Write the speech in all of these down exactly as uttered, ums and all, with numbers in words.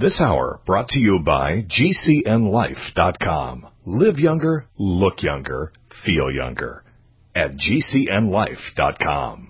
This hour brought to you by G C N life dot com. Live younger, look younger, feel younger at G C N life dot com.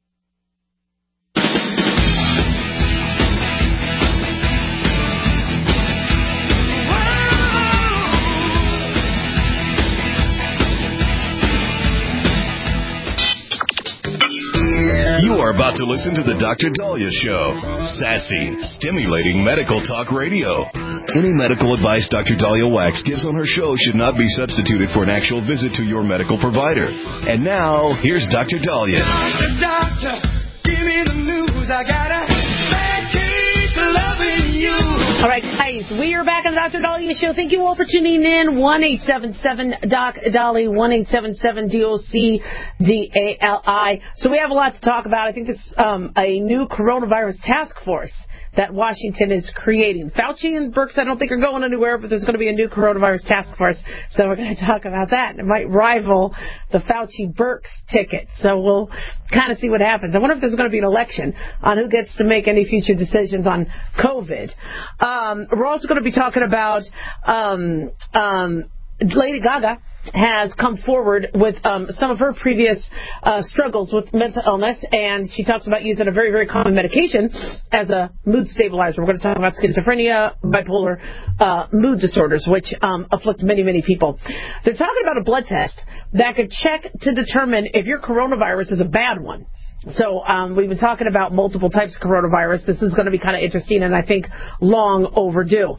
You are about to listen to the Doctor Daliah Show. Sassy, stimulating medical talk radio. Any medical advice Doctor Daliah Wax gives on her show should not be substituted for an actual visit to your medical provider. And now, here's Doctor Daliah. Doctor, doctor, give me the news. I got a bad case of loving you. All right, guys, we are back on the Doctor Daliah Show. Thank you all for tuning in. one eight seven seven doc Dali, one eight seven seven D O C D A L I. So we have a lot to talk about. I think it's um, a new coronavirus task force that Washington is creating. Fauci and Birx, I don't think are going anywhere, but there's going to be a new coronavirus task force. So we're going to talk about that. It might rival the Fauci-Birx ticket. So we'll kind of see what happens. I wonder if there's going to be an election on who gets to make any future decisions on COVID. Um, we're also going to be talking about um, um, Lady Gaga has come forward with um, some of her previous uh, struggles with mental illness, and she talks about using a very, very common medication as a mood stabilizer. We're going to talk about schizophrenia, bipolar uh, mood disorders, which um, afflict many, many people. They're talking about a blood test that could check to determine if your coronavirus is a bad one. So um, we've been talking about multiple types of coronavirus. This is going to be kind of interesting and I think long overdue.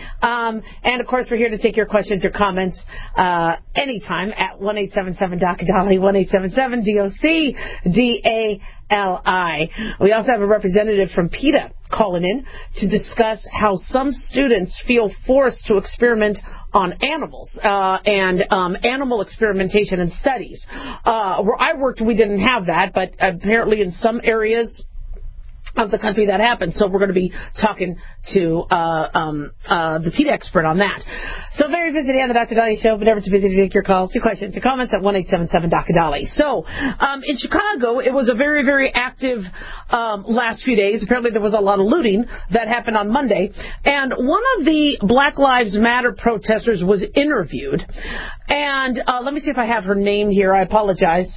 Um, and, of course, we're here to take your questions, your comments, uh, anytime at one eight seven seven doc Dali, one eight seven seven D O C D A L I. We also have a representative from PETA calling in to discuss how some students feel forced to experiment on animals uh, and um, animal experimentation and studies. Uh, where I worked, we didn't have that, but apparently in some areas of the country that happens. So we're going to be talking to uh, um, uh, the PETA expert on that. So very busy day on the Doctor Dali Show, but never too busy to take your calls, your questions, your comments at one eight seven seven doc Dali. So um, in Chicago, it was a very, very active um, last few days. Apparently there was a lot of looting that happened on Monday. And one of the Black Lives Matter protesters was interviewed. And uh, let me see if I have her name here. I apologize.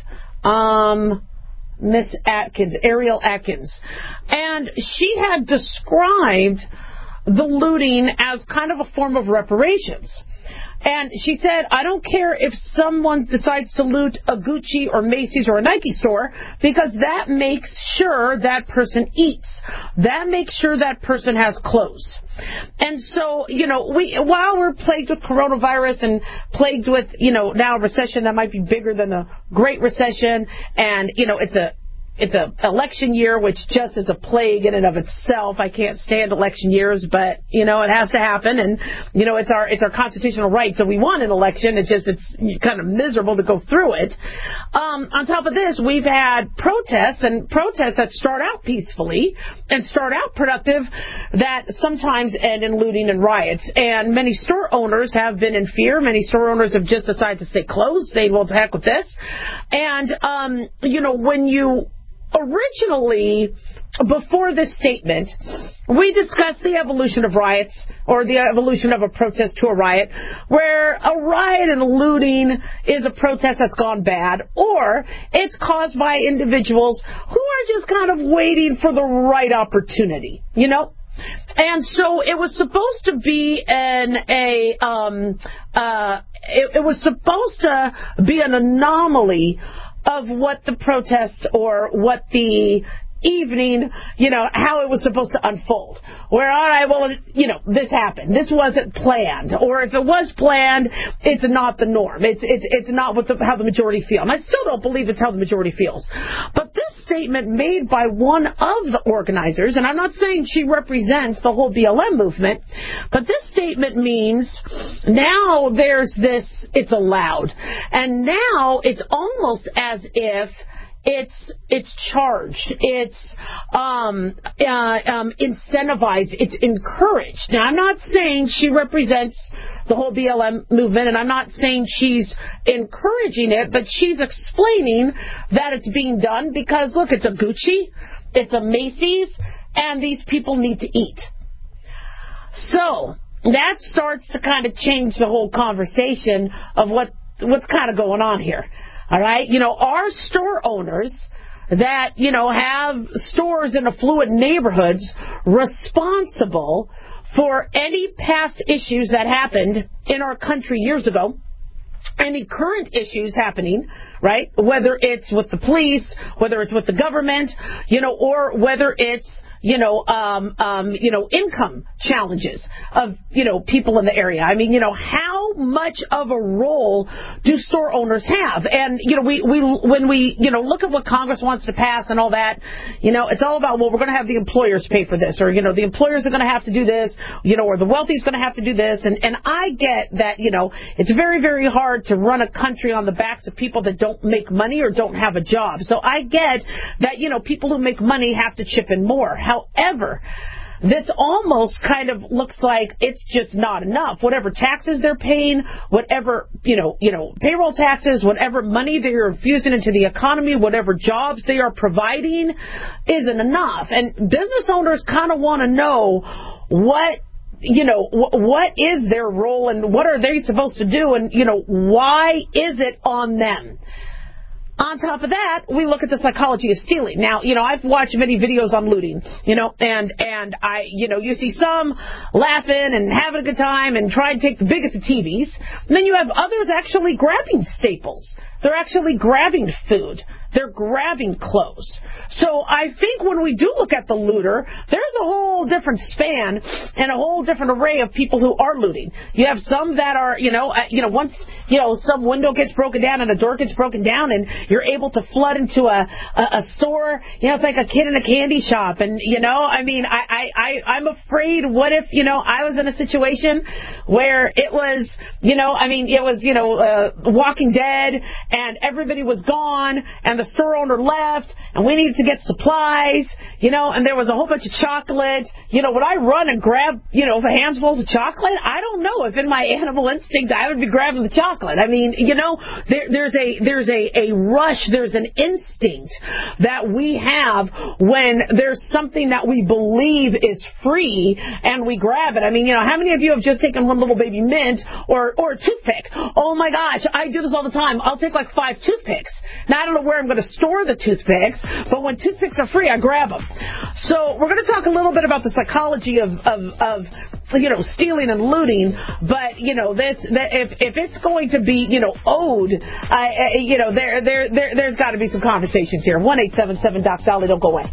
Um... Miss Atkins, Ariel Atkins. And she had described the looting as kind of a form of reparations. And she said, I don't care if someone decides to loot a Gucci or Macy's or a Nike store, because that makes sure that person eats. That makes sure that person has clothes. And so, you know, we while we're plagued with coronavirus and plagued with, you know, now a recession that might be bigger than the Great Recession, and, you know, it's a It's a election year, which just is a plague in and of itself. I can't stand election years, but, you know, it has to happen. And, you know, it's our it's our constitutional right. So we want an election. It's just it's kind of miserable to go through it. Um, on top of this, we've had protests and protests that start out peacefully and start out productive that sometimes end in looting and riots. And many store owners have been in fear. Many store owners have just decided to stay closed, saying, well, to heck with this. And, um, you know, when you originally, before this statement, we discussed the evolution of riots, or the evolution of a protest to a riot, where a riot and looting is a protest that's gone bad, or it's caused by individuals who are just kind of waiting for the right opportunity, you know? And so it was supposed to be an a um uh it, it was supposed to be an anomaly of what the protest or what the evening, you know, how it was supposed to unfold. Where, all right, well, you know, this happened. This wasn't planned. Or if it was planned, it's not the norm. It's it's it's not what the, how the majority feel. And I still don't believe it's how the majority feels. But this statement made by one of the organizers, and I'm not saying she represents the whole B L M movement, but this statement means now there's this, it's allowed. And now it's almost as if It's it's charged, it's um, uh, um, incentivized, it's encouraged. Now, I'm not saying she represents the whole B L M movement, and I'm not saying she's encouraging it, but she's explaining that it's being done because, look, it's a Gucci, it's a Macy's, and these people need to eat. So that starts to kind of change the whole conversation of what what's kind of going on here. All right? You know, our store owners that, you know, have stores in affluent neighborhoods responsible for any past issues that happened in our country years ago, any current issues happening, right? Whether it's with the police, whether it's with the government, you know, or whether it's, you know, um, um, you know, income challenges of, you know, people in the area. I mean, you know, how much of a role do store owners have? And, you know, we, we, when we, you know, look at what Congress wants to pass and all that, you know, it's all about, well, we're going to have the employers pay for this, or, you know, the employers are going to have to do this, you know, or the wealthy is going to have to do this. And, and I get that, you know, it's very, very hard to run a country on the backs of people that don't make money or don't have a job. So I get that, you know, people who make money have to chip in more. However, this almost kind of looks like it's just not enough. Whatever taxes they're paying, whatever, you know, you know, payroll taxes, whatever money they are infusing into the economy, whatever jobs they are providing isn't enough. And business owners kind of want to know what, you know, what is their role and what are they supposed to do, and, you know, why is it on them? On top of that, we look at the psychology of stealing. Now, you know, I've watched many videos on looting, you know, and, and I, you know, you see some laughing and having a good time and trying to take the biggest of T Vs. And then you have others actually grabbing staples. They're actually grabbing food. They're grabbing clothes. So I think when we do look at the looter, there's a whole different span and a whole different array of people who are looting. You have some that are, you know, uh, you know, once, you know, some window gets broken down and a door gets broken down and you're able to flood into a, a, a store, you know, it's like a kid in a candy shop. And, you know, I mean, I, I, I, I'm afraid what if, you know, I was in a situation where it was, you know, I mean, it was, you know, uh, Walking Dead and everybody was gone and the store owner left and we needed to get supplies, you know, and there was a whole bunch of chocolate. You know, would I run and grab, you know, handfuls of chocolate? I don't know if in my animal instinct I would be grabbing the chocolate. I mean, you know, there, there's a there's a, a rush, there's an instinct that we have when there's something that we believe is free and we grab it. I mean, you know, how many of you have just taken one little baby mint or, or a toothpick? Oh my gosh, I do this all the time. I'll take like five toothpicks. Now, I don't know where I'm going to store the toothpicks, but when toothpicks are free, I grab them. So we're going to talk a little bit about the psychology of, of, of you know, stealing and looting, but, you know, this, that if, if it's going to be, you know, owed, uh, you know, there, there, there, there's got to be some conversations here. one eight seven seven Doc Dolly, don't go away.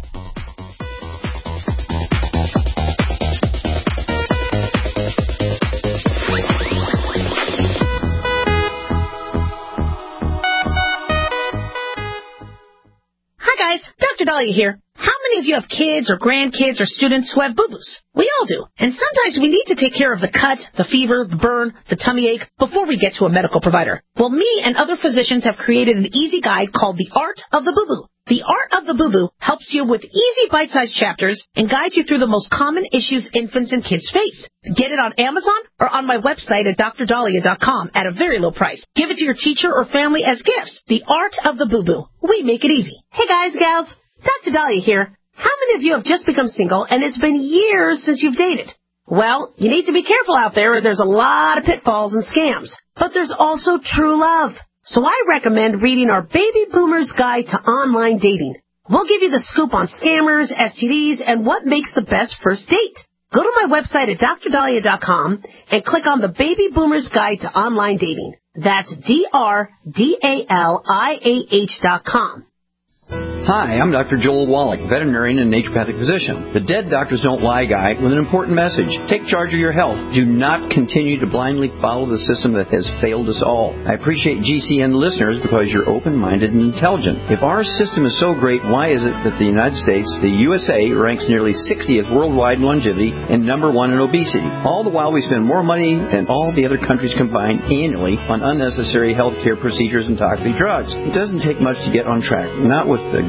Doctor Dahlia here. How many of you have kids or grandkids or students who have boo-boos? We all do. And sometimes we need to take care of the cut, the fever, the burn, the tummy ache before we get to a medical provider. Well, me and other physicians have created an easy guide called The Art of the Boo-Boo. The Art of the Boo-Boo helps you with easy bite-sized chapters and guides you through the most common issues infants and kids face. Get it on Amazon or on my website at dr dahlia dot com at a very low price. Give it to your teacher or family as gifts. The Art of the Boo-Boo. We make it easy. Hey guys, gals. Doctor Dahlia here. How many of you have just become single and it's been years since you've dated? Well, you need to be careful out there as there's a lot of pitfalls and scams. But there's also true love. So I recommend reading our Baby Boomer's Guide to Online Dating. We'll give you the scoop on scammers, S T Ds, and what makes the best first date. Go to my website at dr dahlia dot com and click on the Baby Boomer's Guide to Online Dating. That's D R D A L I A H dot com. Hi, I'm Doctor Joel Wallach, veterinarian and naturopathic physician. The Dead Doctors Don't Lie guy with an important message. Take charge of your health. Do not continue to blindly follow the system that has failed us all. I appreciate G C N listeners because you're open-minded and intelligent. If our system is so great, why is it that the United States, the U S A, ranks nearly sixtieth worldwide in longevity and number one in obesity? All the while we spend more money than all the other countries combined annually on unnecessary health care procedures and toxic drugs. It doesn't take much to get on track, not with the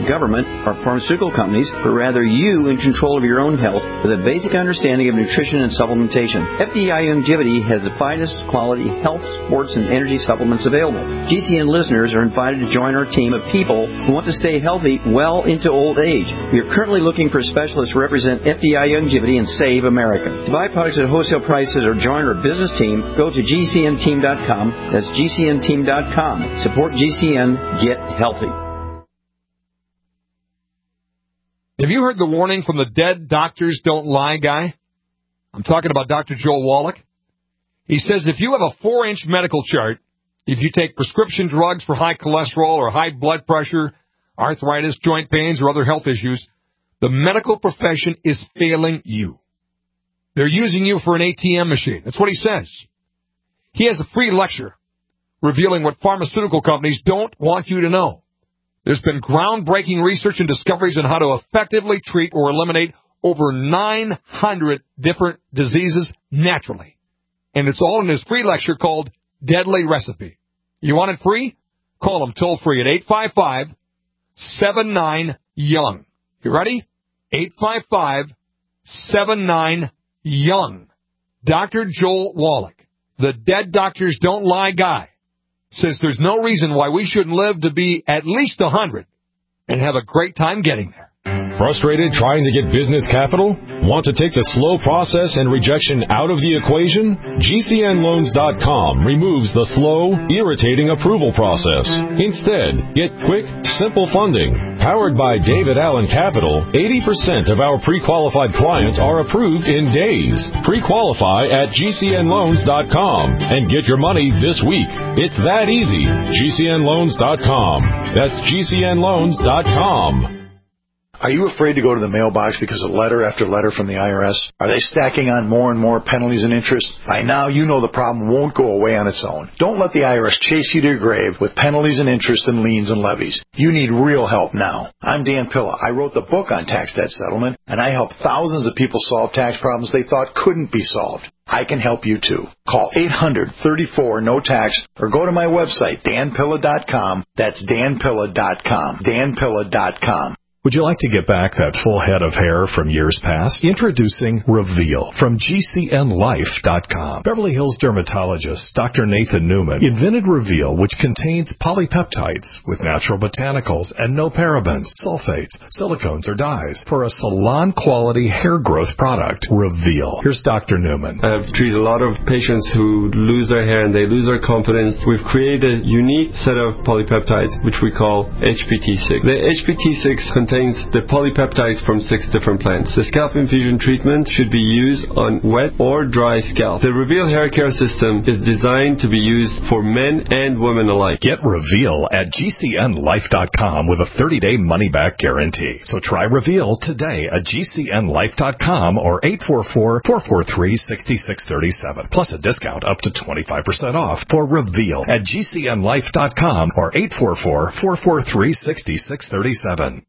government or pharmaceutical companies, but rather you in control of your own health with a basic understanding of nutrition and supplementation. F D I Youngevity has the finest quality health, sports, and energy supplements available. G C N listeners are invited to join our team of people who want to stay healthy well into old age. We are currently looking for specialists to represent F D I Youngevity and Save America. To buy products at wholesale prices or join our business team, go to G C N team dot com. That's G C N team dot com. Support G C N. Get healthy. Have you heard the warning from the dead doctors don't lie guy? I'm talking about Doctor Joel Wallach. He says if you have a four-inch medical chart, if you take prescription drugs for high cholesterol or high blood pressure, arthritis, joint pains, or other health issues, the medical profession is failing you. They're using you for an A T M machine. That's what he says. He has a free lecture revealing what pharmaceutical companies don't want you to know. There's been groundbreaking research and discoveries on how to effectively treat or eliminate over nine hundred different diseases naturally. And it's all in his free lecture called Deadly Recipe. You want it free? Call him toll free at eight five five, seven nine, young. You ready? eight five five, seven nine, young. Doctor Joel Wallach, the dead doctors don't lie guy, says there's no reason why we shouldn't live to be at least one hundred and have a great time getting there. Frustrated trying to get business capital? Want to take the slow process and rejection out of the equation? G C N loans dot com removes the slow, irritating approval process. Instead, get quick, simple funding. Powered by David Allen Capital, eighty percent of our pre-qualified clients are approved in days. Pre-qualify at G C N loans dot com and get your money this week. It's that easy. G C N loans dot com. That's G C N loans dot com. Are you afraid to go to the mailbox because of letter after letter from the I R S? Are they stacking on more and more penalties and interest? By now, you know the problem won't go away on its own. Don't let the I R S chase you to your grave with penalties and interest and liens and levies. You need real help now. I'm Dan Pilla. I wrote the book on tax debt settlement, and I helped thousands of people solve tax problems they thought couldn't be solved. I can help you too. Call eight hundred, thirty-four, no tax or go to my website, dan pilla dot com. That's dan pilla dot com. dan pilla dot com. Would you like to get back that full head of hair from years past? Introducing Reveal from G C N life dot com. Beverly Hills dermatologist Doctor Nathan Newman invented Reveal, which contains polypeptides with natural botanicals and no parabens, sulfates, silicones, or dyes for a salon-quality hair growth product. Reveal. Here's Doctor Newman. I've treated a lot of patients who lose their hair and they lose their confidence. We've created a unique set of polypeptides, which we call H P T six. The H P T six contains the polypeptides from six different plants. The scalp infusion treatment should be used on wet or dry scalp. The Reveal hair care system is designed to be used for men and women alike. Get Reveal at G C N life dot com with a thirty-day money-back guarantee. So try Reveal today at G C N life dot com or eight four four, four four three, six six three seven. Plus a discount up to twenty-five percent off for Reveal at G C N life dot com or eight four four, four four three, six six three seven.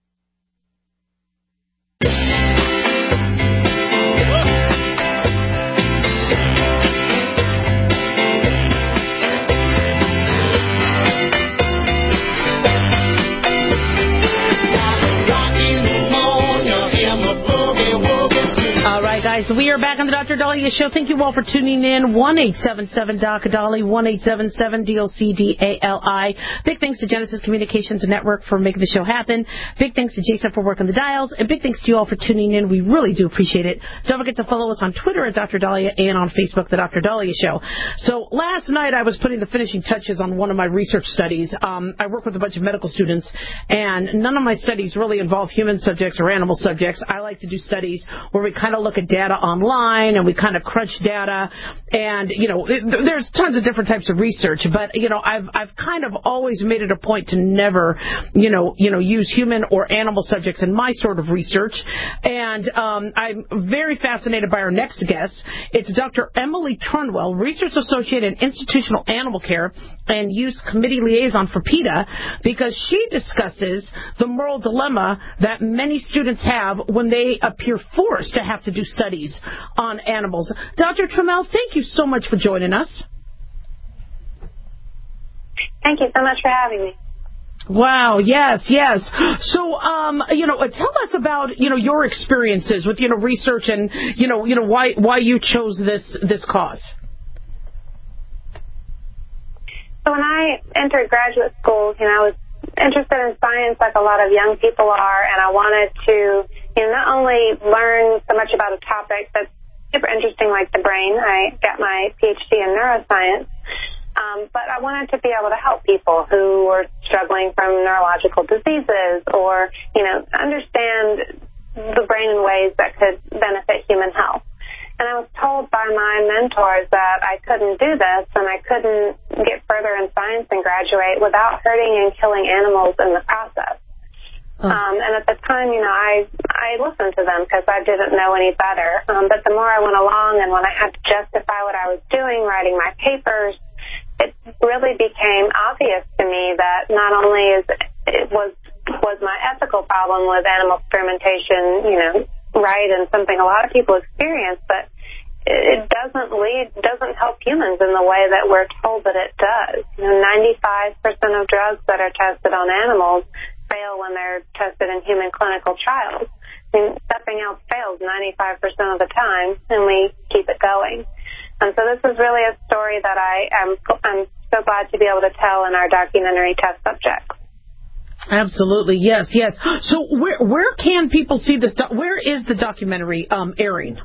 Guys, we are back on the Doctor Dahlia Show. Thank you all for tuning in. one eight seven seven D O C Dolly, one eight seven seven D O C D A L I. Big thanks to Genesis Communications Network for making the show happen. Big thanks to Jason for working the dials. And big thanks to you all for tuning in. We really do appreciate it. Don't forget to follow us on Twitter at Doctor Dahlia and on Facebook, The Doctor Dahlia Show. So last night I was putting the finishing touches on one of my research studies. Um, I work with a bunch of medical students, and none of my studies really involve human subjects or animal subjects. I like to do studies where we kind of look at data online and we kind of crunch data, and you know it, there's tons of different types of research, but you know I've I've kind of always made it a point to never you know you know use human or animal subjects in my sort of research. And um, I'm very fascinated by our next guest. It's Doctor Emily Trunwell, Research Associate in Institutional Animal Care and Use Committee Liaison for PETA, because she discusses the moral dilemma that many students have when they appear forced to have to do studies on animals. Doctor Trunwell, thank you so much for joining us. Thank you so much for having me. Wow. Yes. Yes. So, um, you know, tell us about, you know, your experiences with, you know, research and, you know, you know, why, why you chose this, this cause. So when I entered graduate school, you know, I was interested in science like a lot of young people are, and I wanted to, you know, not only learn so much about a topic that's super interesting like the brain. I got my P H D in neuroscience. Um, but I wanted to be able to help people who were struggling from neurological diseases or, you know, understand the brain in ways that could benefit human health. And I was told by my mentors that I couldn't do this and I couldn't get further in science and graduate without hurting and killing animals in the process. Oh. Um, and at the time, you know, I I listened to them because I didn't know any better. Um, but the more I went along and when I had to justify what I was doing, writing my papers, it really became obvious to me that not only is it was was my ethical problem with animal experimentation, you know, right, and something a lot of people experience, but it doesn't lead, doesn't help humans in the way that we're told that it does. You know, ninety-five percent of drugs that are tested on animals fail when they're tested in human clinical trials. I mean, something else fails ninety-five percent of the time, and we keep it going. And so this is really a story that I am I'm so glad to be able to tell in our documentary Test Subjects. Absolutely, yes, yes. So where where can people see this? Do- where is the documentary um, airing?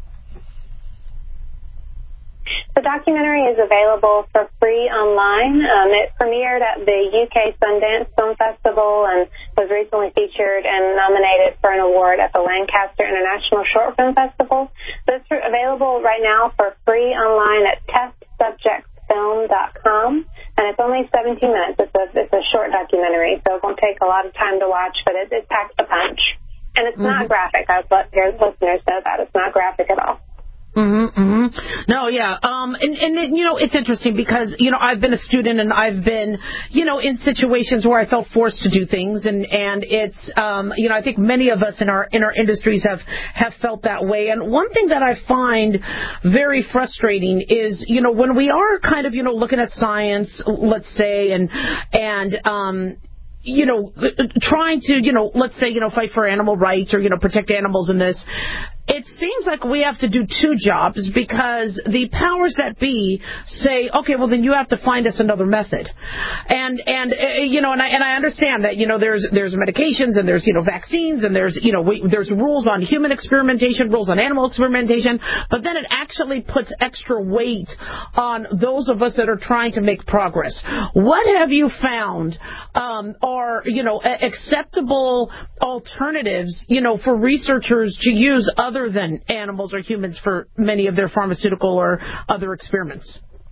The documentary is available for free online. Um, it premiered at the U K Sundance Film Festival and was recently featured and nominated for an award at the Lancaster International Short Film Festival. So it's available right now for free online at test subjects film dot com, and it's only seventeen minutes. It's a, it's a short documentary, so it won't take a lot of time to watch, but it, it packs a punch. And it's mm-hmm. not graphic. I've let your listeners know that. It's not graphic at all. Mm-hmm, mm-hmm. No, yeah. Um, and, and, it, you know, it's interesting because, you know, I've been a student and I've been, you know, in situations where I felt forced to do things. And, and it's, um, you know, I think many of us in our, in our industries have, have felt that way. And one thing that I find very frustrating is, you know, when we are kind of, you know, looking at science, let's say, and, and, um, you know, trying to, you know, let's say, you know, fight for animal rights or, you know, protect animals in this, it seems like we have to do two jobs because the powers that be say, okay, well, then you have to find us another method. And, and uh, you know, and I, and I understand that, you know, there's there's medications and there's, you know, vaccines and there's, you know, we, there's rules on human experimentation, rules on animal experimentation, but then it actually puts extra weight on those of us that are trying to make progress. What have you found um, are, you know, acceptable alternatives, you know, for researchers to use other other than animals or humans for many of their pharmaceutical or other experiments?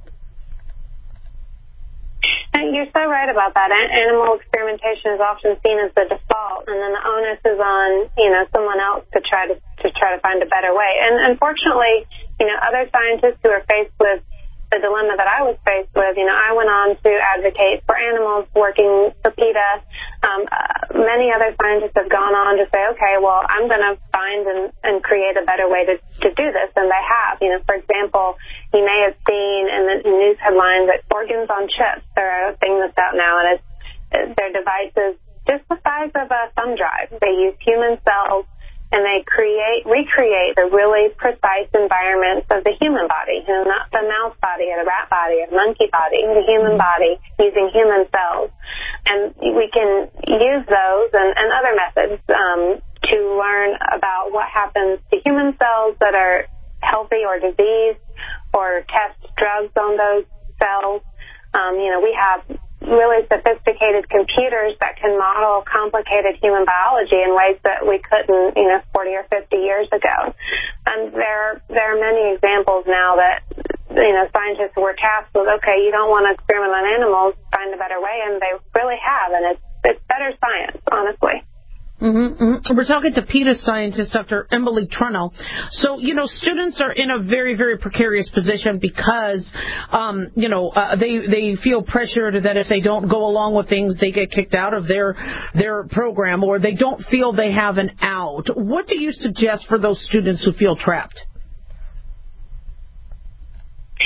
And you're so right about that. Animal experimentation is often seen as the default, and then the onus is on, you know, someone else to try to to try to find a better way. And unfortunately, you know, other scientists who are faced with the dilemma that I was faced with, you know, I went on to advocate for animals working for PETA. Um, uh, many other scientists have gone on to say, okay, well, I'm going to find and, and create a better way to, to do this, and they have. You know, for example, you may have seen in the news headlines that organs on chips are a thing that's out now, and it's, their devices just the size of a thumb drive. They use human cells, and they create, recreate the really precise environments of the human body, you know, not the mouse body or the rat body or the monkey body, the human body using human cells. And we can use those and, and other methods um, to learn about what happens to human cells that are healthy or diseased, or test drugs on those cells. Um, you know, we have really sophisticated computers that can model complicated human biology in ways that we couldn't, you know, forty or fifty years ago. And there, there are many examples now that, you know, scientists were tasked with, okay, you don't want to experiment on animals, find a better way, and they really have, and it's, it's better science, honestly. Mm-hmm, mm-hmm. We're talking to PETA scientist, Doctor Emily Trunnell. So, you know, students are in a very, very precarious position because, um, you know, uh, they they feel pressured that if they don't go along with things, they get kicked out of their their program, or they don't feel they have an out. What do you suggest for those students who feel trapped? I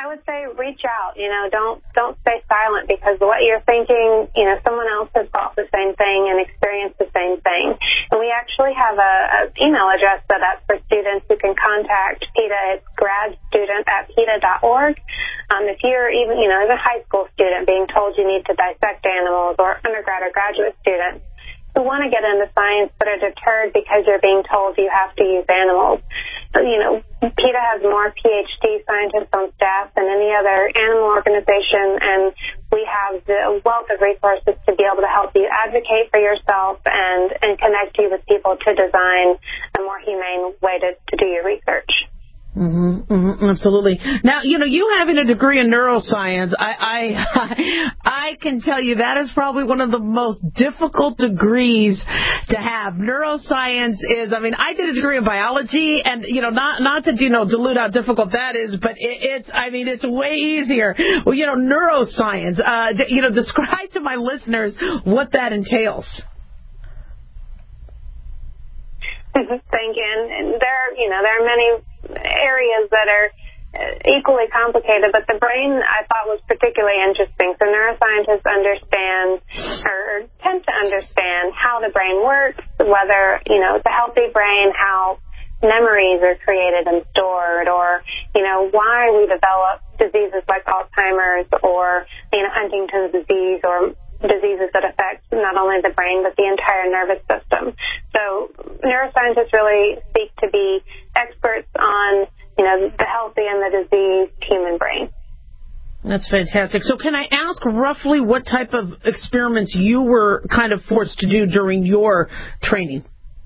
I would say reach out. You know, don't don't stay silent, because what you're thinking, you know, someone else has thought the same thing and experienced the same thing. And we actually have a, a email address set up for students who can contact PETA. It's gradstudent at PETA dot org. Um, if you're even, you know, as a high school student being told you need to dissect animals, or undergrad or graduate students who want to get into science but are deterred because you're being told you have to use animals. So, you know, PETA has more P H D scientists on staff than any other animal organization, and we have the wealth of resources to be able to help you advocate for yourself and, and connect you with people to design a more humane way to, to do your research. Mm-hmm, mm-hmm, absolutely. Now, you know, you having a degree in neuroscience, I, I, I can tell you that is probably one of the most difficult degrees to have. Neuroscience is, I mean, I did a degree in biology, and, you know, not, not to, you know, dilute how difficult that is, but it, it's, I mean, it's way easier. Well, you know, neuroscience, uh, you know, describe to my listeners what that entails. Thank you. And there, you know, there are many areas that are equally complicated, but the brain I thought was particularly interesting. So neuroscientists understand, or tend to understand, how the brain works, whether, you know, it's a healthy brain, how memories are created and stored, or, you know, why we develop diseases like Alzheimer's or, you know, Huntington's disease, or diseases that affect not only the brain but the entire nervous system. So neuroscientists really seek to be experts on, you know, the healthy and the diseased human brain. That's fantastic. So can I ask roughly what type of experiments you were kind of forced to do during your training?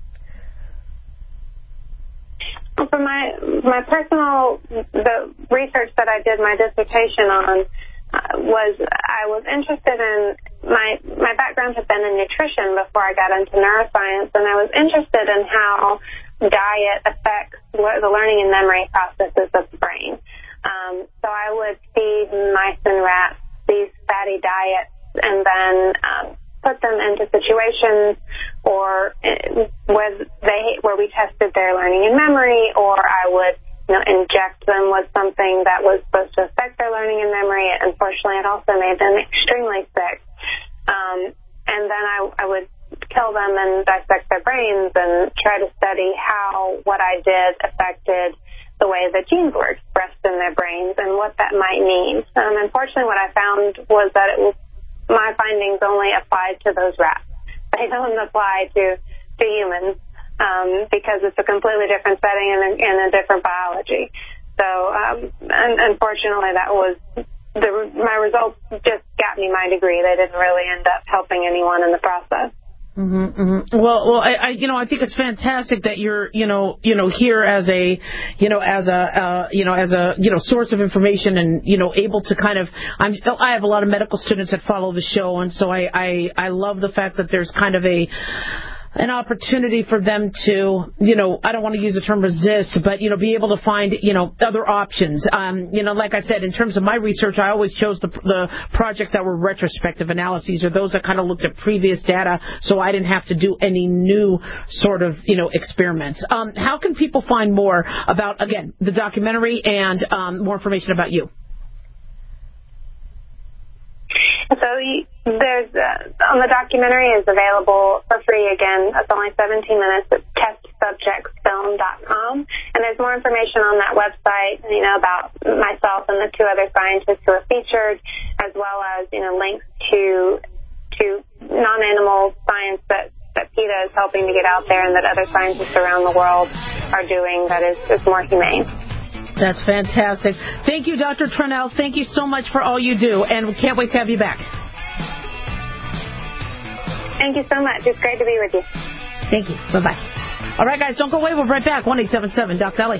For my my personal, the research that I did my dissertation on uh, was, I was interested in, my my background had been in nutrition before I got into neuroscience, and I was interested in how diet affects the learning and memory processes of the brain. Um, so I would feed mice and rats these fatty diets, and then um, put them into situations or where they where we tested their learning and memory, or I would, you know, inject them with something that was supposed to affect their learning and memory. Unfortunately, it also made them extremely sick. Um, and then I, I would kill them and dissect their brains and try to study how what I did affected the way that genes were expressed in their brains and what that might mean. Um, unfortunately, what I found was that it was, my findings only applied to those rats. They don't apply to, to humans um, because it's a completely different setting and a, and a different biology. So um, un- unfortunately, that was the, my results just got me my degree. They didn't really end up helping anyone in the process. Mm-hmm, mm-hmm. Well, well, I, I, you know, I think it's fantastic that you're, you know, you know, here as a, you know, as a, uh, you know, as a, you know, source of information, and, you know, able to kind of, I'm, I have a lot of medical students that follow the show, and so I, I, I love the fact that there's kind of a, an opportunity for them to, you know, I don't want to use the term resist, but, you know, be able to find, you know, other options. Um, you know, like I said, in terms of my research, I always chose the, the projects that were retrospective analyses, or those that kind of looked at previous data, so I didn't have to do any new sort of, you know, experiments. Um, how can people find more about, again, the documentary and um, more information about you? So you, there's uh, on the documentary is available for free. Again, it's only seventeen minutes. It's test subjects film dot com, and there's more information on that website, you know, about myself and the two other scientists who are featured, as well as, you know, links to to non-animal science that that PETA is helping to get out there, and that other scientists around the world are doing that is, is more humane. That's fantastic. Thank you, Doctor Tranel. Thank you so much for all you do, and we can't wait to have you back. Thank you so much. It's great to be with you. Thank you. Bye-bye. All right, guys, don't go away. We'll be right back. one eight seven seven Doc Dolly.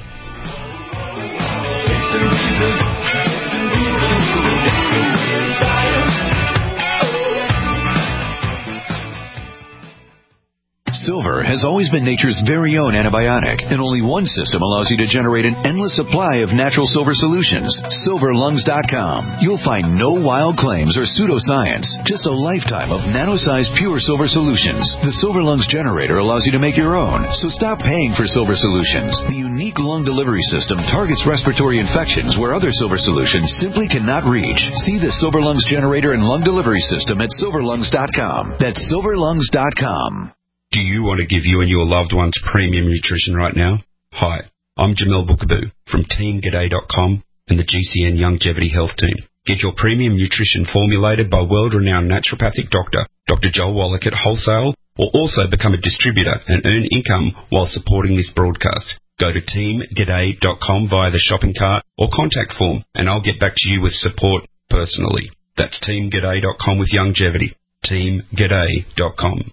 Silver has has always been nature's very own antibiotic, and only one system allows you to generate an endless supply of natural silver solutions. silver lungs dot com. You'll find no wild claims or pseudoscience, just a lifetime of nano-sized pure silver solutions. The Silver Lungs generator allows you to make your own, so stop paying for silver solutions. The unique lung delivery system targets respiratory infections where other silver solutions simply cannot reach. See the Silver Lungs generator and lung delivery system at silver lungs dot com. That's silver lungs dot com. Do you want to give you and your loved ones premium nutrition right now? Hi, I'm Jamel Bookaboo from team g'day dot com and the G C N Longevity Health Team. Get your premium nutrition formulated by world-renowned naturopathic doctor, Doctor Joel Wallach at wholesale, or also become a distributor and earn income while supporting this broadcast. Go to team g'day dot com via the shopping cart or contact form, and I'll get back to you with support personally. That's team g'day dot com with longevity. team g'day dot com.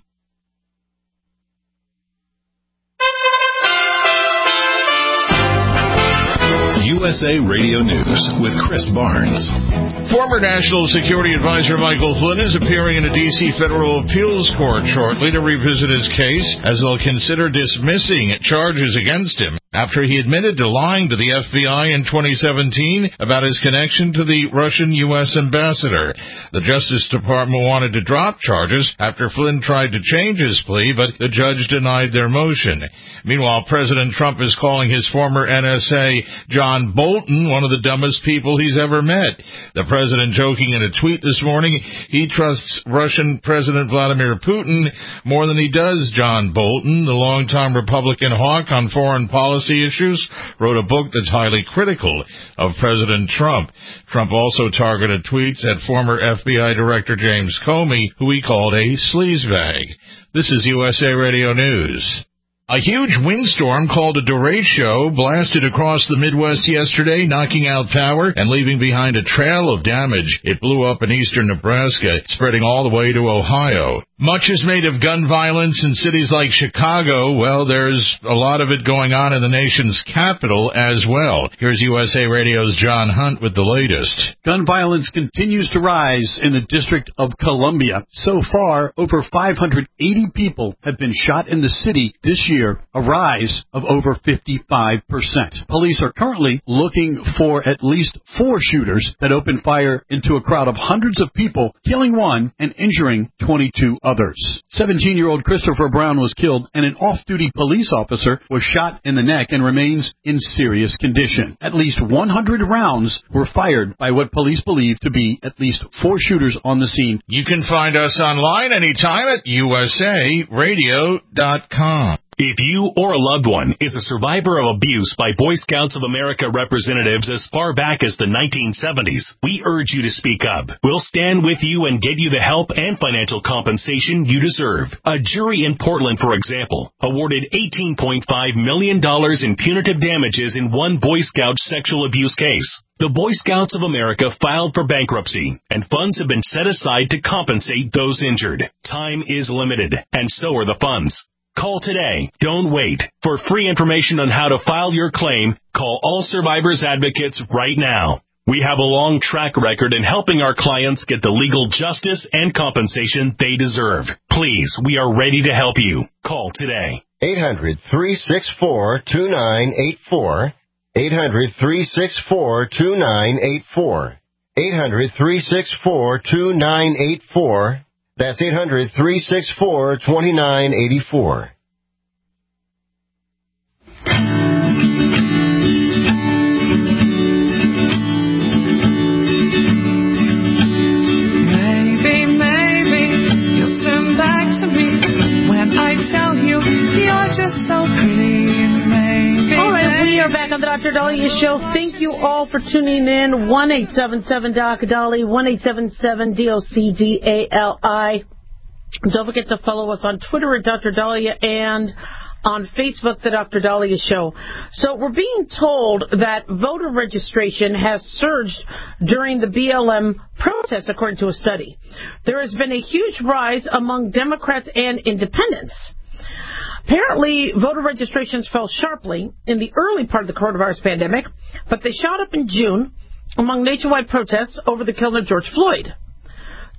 U S A Radio News with Chris Barnes. Former National Security Advisor Michael Flynn is appearing in a D C federal appeals court shortly to revisit his case, as they'll consider dismissing charges against him after he admitted to lying to the F B I in twenty seventeen about his connection to the Russian U S ambassador. The Justice Department wanted to drop charges after Flynn tried to change his plea, but the judge denied their motion. Meanwhile, President Trump is calling his former N S A, John Bolton, one of the dumbest people he's ever met. The president joking in a tweet this morning he trusts Russian President Vladimir Putin more than he does John Bolton. The longtime Republican hawk on foreign policy issues wrote a book that's highly critical of President Trump. Trump also targeted tweets at former F B I Director James Comey, who he called a sleazebag. This is U S A Radio News. A huge windstorm called a derecho blasted across the Midwest yesterday, knocking out power and leaving behind a trail of damage. It blew up in eastern Nebraska, spreading all the way to Ohio. Much is made of gun violence in cities like Chicago. Well, there's a lot of it going on in the nation's capital as well. Here's U S A Radio's John Hunt with the latest. Gun violence continues to rise in the District of Columbia. So far, over five hundred eighty people have been shot in the city this year, a rise of over fifty-five percent. Police are currently looking for at least four shooters that opened fire into a crowd of hundreds of people, killing one and injuring twenty-two others. seventeen-year-old Christopher Brown was killed, and an off-duty police officer was shot in the neck and remains in serious condition. At least one hundred rounds were fired by what police believe to be at least four shooters on the scene. You can find us online anytime at U S A radio dot com. If you or a loved one is a survivor of abuse by Boy Scouts of America representatives as far back as the nineteen seventies, we urge you to speak up. We'll stand with you and get you the help and financial compensation you deserve. A jury in Portland, for example, awarded eighteen point five million dollars in punitive damages in one Boy Scout sexual abuse case. The Boy Scouts of America filed for bankruptcy, and funds have been set aside to compensate those injured. Time is limited, and so are the funds. Call today. Don't wait. For free information on how to file your claim, call All Survivors Advocates right now. We have a long track record in helping our clients get the legal justice and compensation they deserve. Please, we are ready to help you. Call today. eight hundred, three six four, two nine eight four. eight hundred, three six four, two nine eight four. eight hundred, three six four, two nine eight four. That's eight hundred, three six four, two nine eight four. Maybe, maybe you'll turn back to me when I tell you you're just so pretty. Maybe, all right, maybe. we are back on the Doctor Dahlia Show. Thank you all for tuning in. one eight seven seven Doc Dolly, one eight seven seven D O C D A L I. Don't forget to follow us on Twitter at Doctor Dahlia and on Facebook, The Doctor Dahlia Show. So we're being told that voter registration has surged during the B L M protests, according to a study. There has been a huge rise among Democrats and independents. Apparently, voter registrations fell sharply in the early part of the coronavirus pandemic, but they shot up in June among nationwide protests over the killing of George Floyd.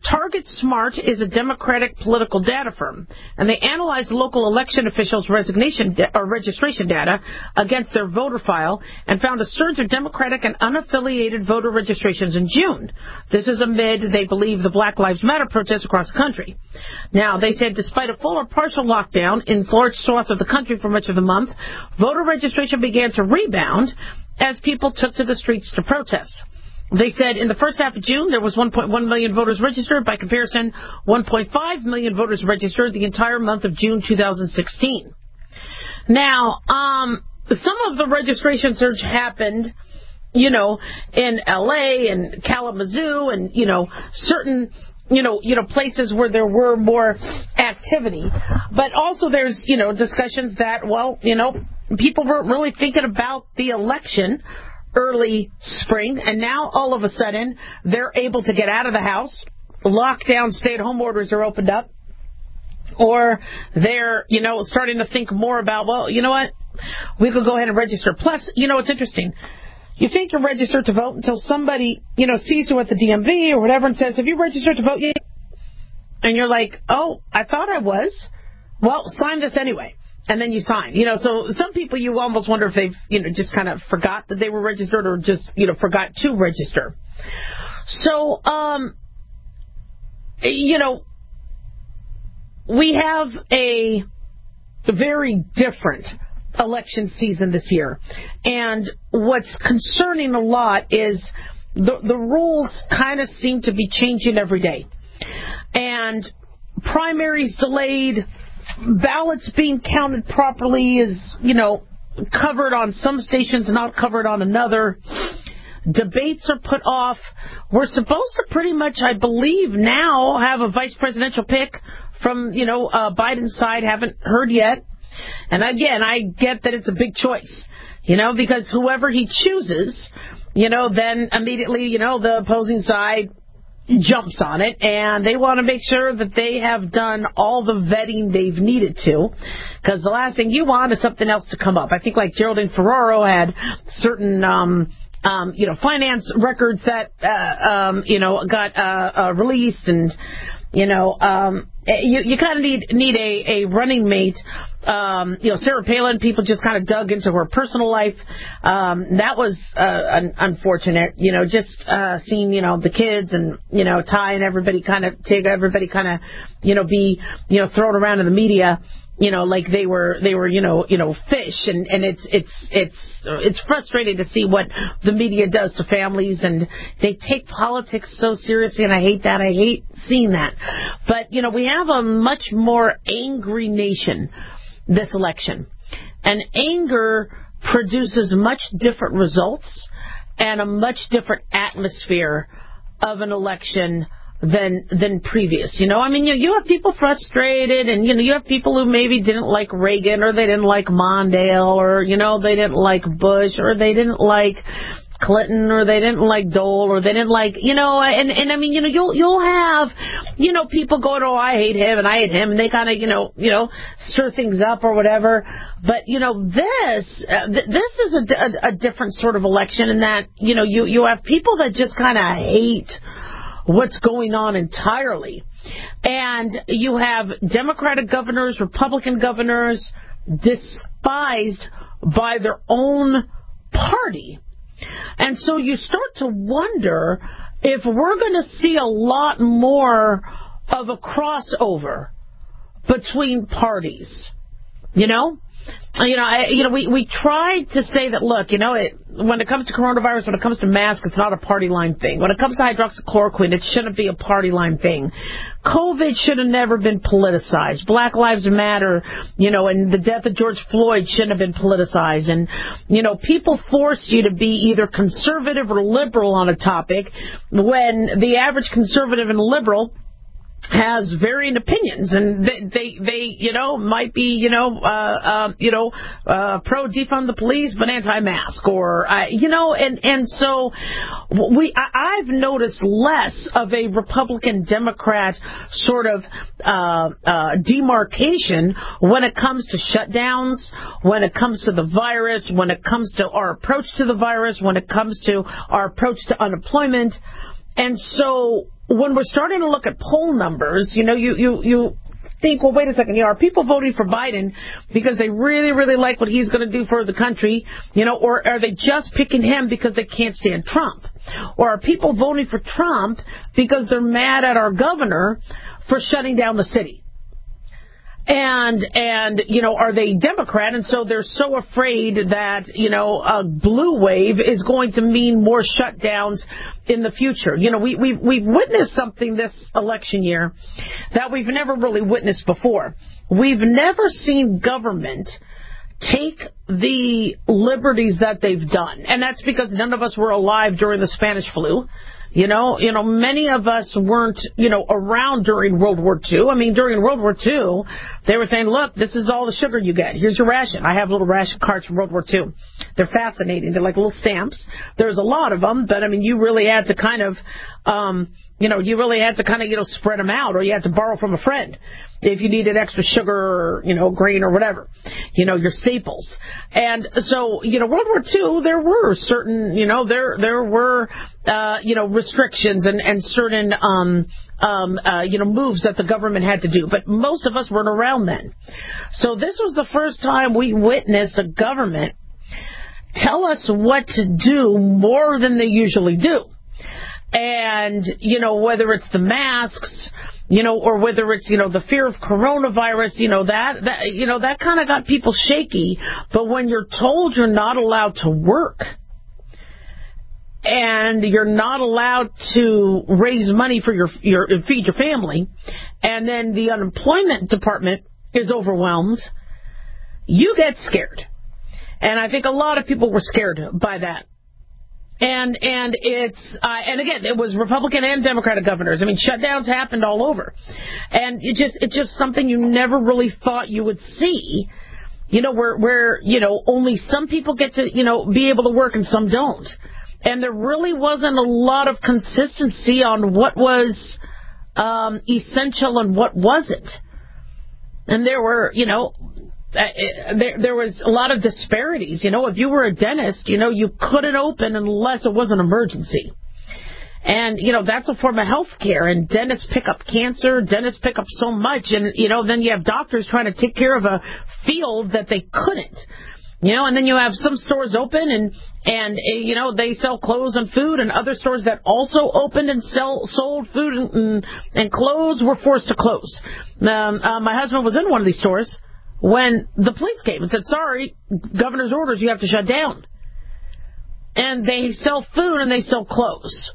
Target Smart is a Democratic political data firm, and they analyze local election officials' resignation da- or registration data against their voter file and found a surge of Democratic and unaffiliated voter registrations in June. This is amid, they believe, the Black Lives Matter protests across the country. Now, they said despite a full or partial lockdown in large swaths of the country for much of the month, voter registration began to rebound as people took to the streets to protest. They said in the first half of June, there was one point one million voters registered. By comparison, one point five million voters registered the entire month of June two thousand sixteen. Now, um, some of the registration surge happened, you know, in L A and Kalamazoo and, you know, certain, you know, you know, places where there were more activity. But also there's, you know, discussions that, well, you know, people weren't really thinking about the election early spring, and now all of a sudden they're able to get out of the house. Lockdown stay-at-home orders are opened up, or they're, you know, starting to think more about, well, you know what, we could go ahead and register. Plus, you know, it's interesting. You think you're registered to vote until somebody, you know, sees you at the D M V or whatever and says, have you registered to vote yet? And you're like, oh, I thought I was. Well, sign this anyway. And then you sign. You know, so some people you almost wonder if they've, you know, just kind of forgot that they were registered or just, you know, forgot to register. So, um, you know, we have a very different election season this year. And what's concerning a lot is the, the rules kind of seem to be changing every day. And primaries delayed, ballots being counted properly is, you know, covered on some stations, not covered on another. Debates are put off. We're supposed to pretty much, I believe, now have a vice presidential pick from, you know, uh, Biden's side. Haven't heard yet. And again, I get that it's a big choice, you know, because whoever he chooses, you know, then immediately, you know, the opposing side jumps on it, and they want to make sure that they have done all the vetting they've needed to, because the last thing you want is something else to come up. I think like Geraldine Ferraro had certain, um, um, you know, finance records that, uh, um, you know, got uh, uh, released, and, you know, um, you, you kind of need need a, a running mate. Um, you know, Sarah Palin, people just kind of dug into her personal life. Um, that was uh, un- unfortunate. You know, just uh, seeing, you know, the kids and, you know, Ty and everybody kind of take everybody kind of, you know, be, you know, thrown around in the media, you know, like they were, they were, you know, you know, fish, and, and it's, it's, it's, it's frustrating to see what the media does to families, and they take politics so seriously, and I hate that. I hate seeing that. But, you know, we have a much more angry nation this election, and anger produces much different results and a much different atmosphere of an election than than previous. You know, I mean, you, you have people frustrated, and, you know, you have people who maybe didn't like Reagan, or they didn't like Mondale, or, you know, they didn't like Bush, or they didn't like Clinton, or they didn't like Dole, or they didn't like, you know, and, and I mean, you know, you'll, you'll have, you know, people going, oh, I hate him and I hate him, and they kind of, you know, you know, stir things up or whatever. But, you know, this, uh, th- this is a, a, a different sort of election in that, you know, you, you have people that just kind of hate what's going on entirely. And you have Democratic governors, Republican governors despised by their own party. And so you start to wonder if we're going to see a lot more of a crossover between parties. You know? You know, I, you know, we, we tried to say that, look, you know, it, when it comes to coronavirus, when it comes to masks, it's not a party line thing. When it comes to hydroxychloroquine, it shouldn't be a party line thing. COVID should have never been politicized. Black Lives Matter, you know, and the death of George Floyd shouldn't have been politicized. And, you know, people force you to be either conservative or liberal on a topic when the average conservative and liberal has varying opinions, and they, they, they, you know, might be, you know, uh, uh, you know, uh, pro defund the police but anti-mask, or, uh, you know, and and so we, I, I've noticed less of a Republican-Democrat sort of uh, uh, demarcation when it comes to shutdowns, when it comes to the virus, when it comes to our approach to the virus, when it comes to our approach to unemployment, and so when we're starting to look at poll numbers, you know, you, you, you think, well, wait a second, you know, are people voting for Biden because they really, really like what he's going to do for the country, you know, or are they just picking him because they can't stand Trump? Or are people voting for Trump because they're mad at our governor for shutting down the city? And, and, you know, are they Democrat? And so they're so afraid that, you know, a blue wave is going to mean more shutdowns in the future. You know, we, we've, we've witnessed something this election year that we've never really witnessed before. We've never seen government take the liberties that they've done. And that's because none of us were alive during the Spanish flu. You know, you know, many of us weren't, you know, around during World War Two. I mean, during World War Two, they were saying, look, this is all the sugar you get. Here's your ration. I have little ration cards from World War Two. They're fascinating. They're like little stamps. There's a lot of them, but I mean, you really had to kind of, um, you know, you really had to kind of, you know, spread them out, or you had to borrow from a friend if you needed extra sugar or, you know, grain or whatever, you know, your staples. And so, you know, World War Two, there were certain, you know, there there were, uh, you know, restrictions and, and certain, um, um, uh, you know, moves that the government had to do. But most of us weren't around then. So this was the first time we witnessed a government tell us what to do more than they usually do. And, you know, whether it's the masks, you know, or whether it's, you know, the fear of coronavirus, you know, that, that you know, that kind of got people shaky. But when you're told you're not allowed to work and you're not allowed to raise money for your, your feed your family, and then the unemployment department is overwhelmed, you get scared. And I think a lot of people were scared by that. And and it's uh, and again, it was Republican and Democratic governors. I mean, shutdowns happened all over, and it just it's just something you never really thought you would see. You know, where where you know only some people get to you know be able to work and some don't, and there really wasn't a lot of consistency on what was um, essential and what wasn't. And there were you know. Uh, there, there was a lot of disparities. You know, if you were a dentist, you know, you couldn't open unless it was an emergency. And, you know, that's a form of health care. And dentists pick up cancer. Dentists pick up so much. And, you know, then you have doctors trying to take care of a field that they couldn't. You know, and then you have some stores open and, and uh, you know, they sell clothes and food, and other stores that also opened and sell sold food and, and, and clothes were forced to close. Um, uh, my husband was in one of these stores when the police came and said, sorry, governor's orders, you have to shut down. And they sell food and they sell clothes.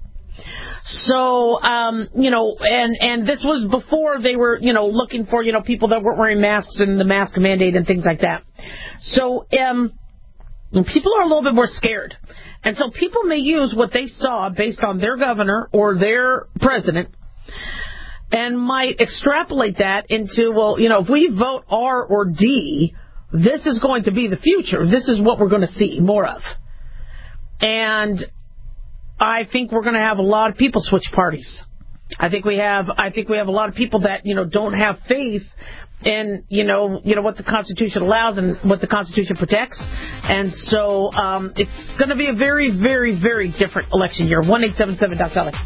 So, um, you know, and, and this was before they were, you know, looking for, you know, people that weren't wearing masks and the mask mandate and things like that. So, um, people are a little bit more scared. And so people may use what they saw based on their governor or their president and might extrapolate that into, well, you know, if we vote R or D, this is going to be the future. This is what we're going to see more of. And I think we're going to have a lot of people switch parties. I think we have, I think we have a lot of people that, you know, don't have faith in, you know, you know, what the Constitution allows and what the Constitution protects. And so, um, it's going to be a very, very, very different election year. one eight seven seven Doc Dolly.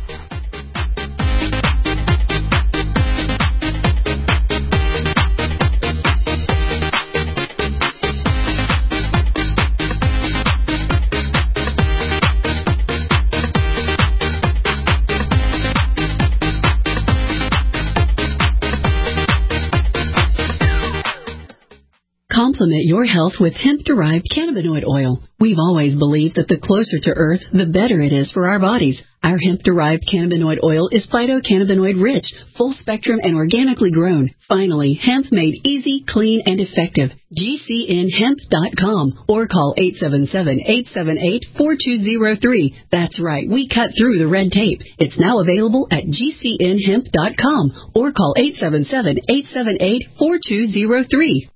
Complement your health with hemp-derived cannabinoid oil. We've always believed that the closer to Earth, the better it is for our bodies. Our hemp-derived cannabinoid oil is phytocannabinoid rich, full spectrum, and organically grown. Finally, hemp made easy, clean, and effective. G C N hemp dot com or call eight seven seven, eight seven eight, four two zero three. That's right, we cut through the red tape. It's now available at G C N hemp dot com or call eight seven seven, eight seven eight, four two zero three.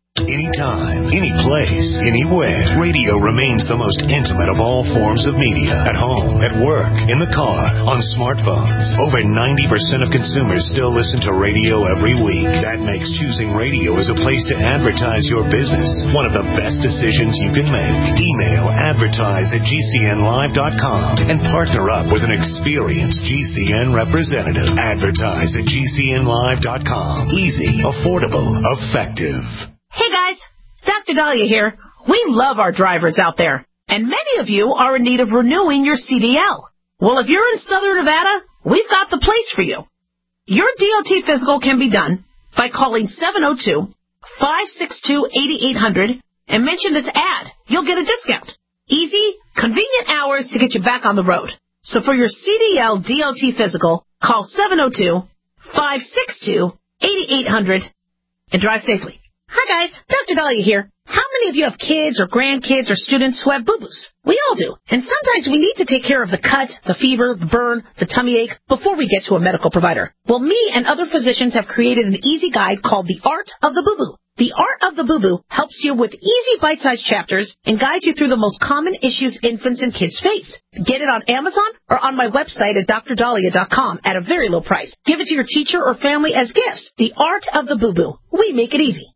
Anytime, any place, anywhere, radio remains the most intimate of all forms of media. At home, at work, in the car, on smartphones. Over ninety percent of consumers still listen to radio every week. That makes choosing radio as a place to advertise your business one of the best decisions you can make. Email advertise at G C N live dot com and partner up with an experienced G C N representative. Advertise at G C N live dot com. Easy, affordable, effective. Hey guys, Doctor Dahlia here. We love our drivers out there, and many of you are in need of renewing your C D L. Well, if you're in Southern Nevada, we've got the place for you. Your D O T physical can be done by calling seven oh two, five six two, eight eight hundred and mention this ad. You'll get a discount. Easy, convenient hours to get you back on the road. So for your C D L D O T physical, call seven oh two, five six two, eight eight hundred and drive safely. Hi guys, Doctor Dahlia here. How many of you have kids or grandkids or students who have boo-boos? We all do. And sometimes we need to take care of the cut, the fever, the burn, the tummy ache before we get to a medical provider. Well, me and other physicians have created an easy guide called The Art of the Boo-Boo. The Art of the Boo-Boo helps you with easy bite-sized chapters and guides you through the most common issues infants and kids face. Get it on Amazon or on my website at dr dahlia dot com at a very low price. Give it to your teacher or family as gifts. The Art of the Boo-Boo. We make it easy.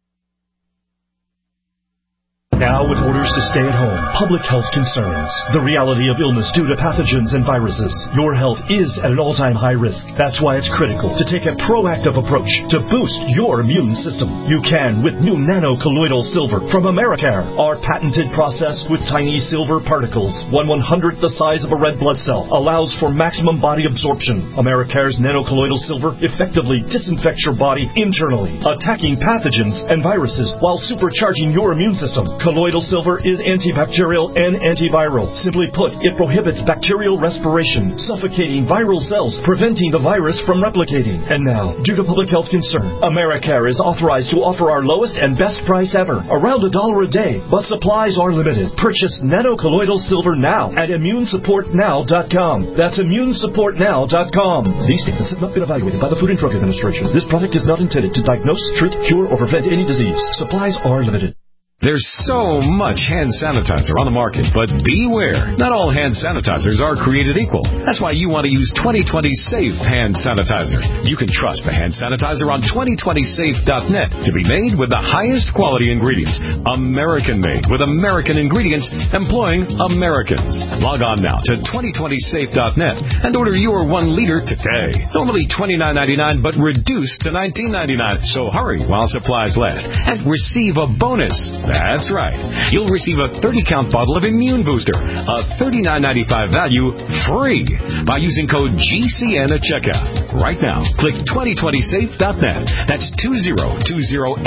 Now with orders to stay at home, public health concerns, the reality of illness due to pathogens and viruses, your health is at an all-time high risk. That's why it's critical to take a proactive approach to boost your immune system. You can with new nano-colloidal silver from Americare. Our patented process with tiny silver particles, one one-hundredth the size of a red blood cell, allows for maximum body absorption. Americare's nano-colloidal silver effectively disinfects your body internally, attacking pathogens and viruses while supercharging your immune system. Colloidal silver is antibacterial and antiviral. Simply put, it prohibits bacterial respiration, suffocating viral cells, preventing the virus from replicating. And now, due to public health concern, Americare is authorized to offer our lowest and best price ever, around a dollar a day, but supplies are limited. Purchase nano-colloidal silver now at immune support now dot com. That's immune support now dot com. These statements have not been evaluated by the Food and Drug Administration. This product is not intended to diagnose, treat, cure, or prevent any disease. Supplies are limited. There's so much hand sanitizer on the market, but beware. Not all hand sanitizers are created equal. That's why you want to use twenty twenty Safe Hand Sanitizer. You can trust the hand sanitizer on twenty twenty safe dot net to be made with the highest quality ingredients. American-made with American ingredients employing Americans. Log on now to twenty twenty safe dot net and order your one liter today. Normally twenty-nine ninety-nine, but reduced to nineteen ninety-nine. So hurry while supplies last and receive a bonus. That's right. You'll receive a thirty count bottle of Immune Booster, a thirty-nine ninety-five value, free by using code G C N at checkout. Right now, click twenty twenty safe dot net. That's twenty twenty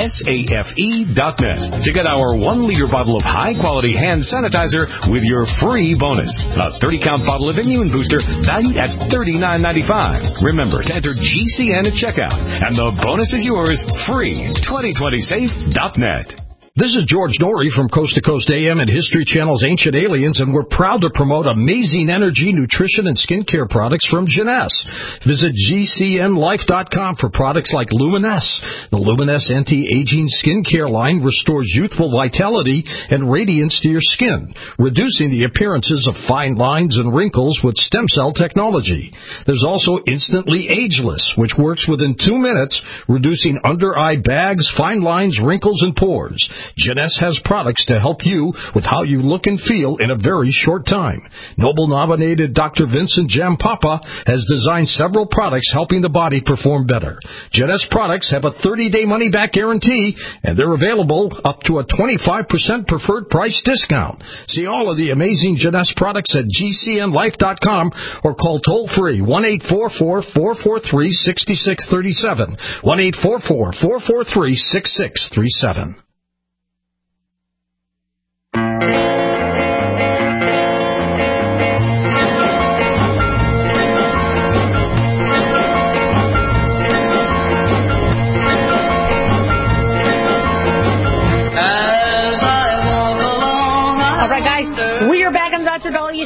safe dot net to get our one liter bottle of high-quality hand sanitizer with your free bonus. A thirty count bottle of Immune Booster valued at thirty-nine ninety-five. Remember to enter G C N at checkout, and the bonus is yours free. twenty twenty safe dot net. This is George Norrie from Coast to Coast A M and History Channel's Ancient Aliens, and we're proud to promote amazing energy, nutrition, and skincare products from Jeunesse. Visit G C N life dot com for products like Luminesse. The Luminesse anti-aging skincare line restores youthful vitality and radiance to your skin, reducing the appearances of fine lines and wrinkles with stem cell technology. There's also Instantly Ageless, which works within two minutes, reducing under-eye bags, fine lines, wrinkles, and pores. Jeunesse has products to help you with how you look and feel in a very short time. Nobel-nominated Doctor Vincent Jampapa has designed several products helping the body perform better. Jeunesse products have a thirty-day money-back guarantee, and they're available up to a twenty-five percent preferred price discount. See all of the amazing Jeunesse products at G C N life dot com or call toll-free one eight four four, four four three, six six three seven, one eight four four, four four three, six six three seven.